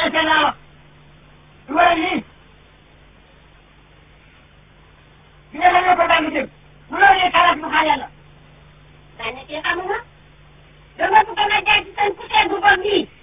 Mesela güvenli. Bilemene kadar gidip. Bunu yeterek mukayele. Sana kaya kamu na? Jangan bukan aja kita kucing berbagi.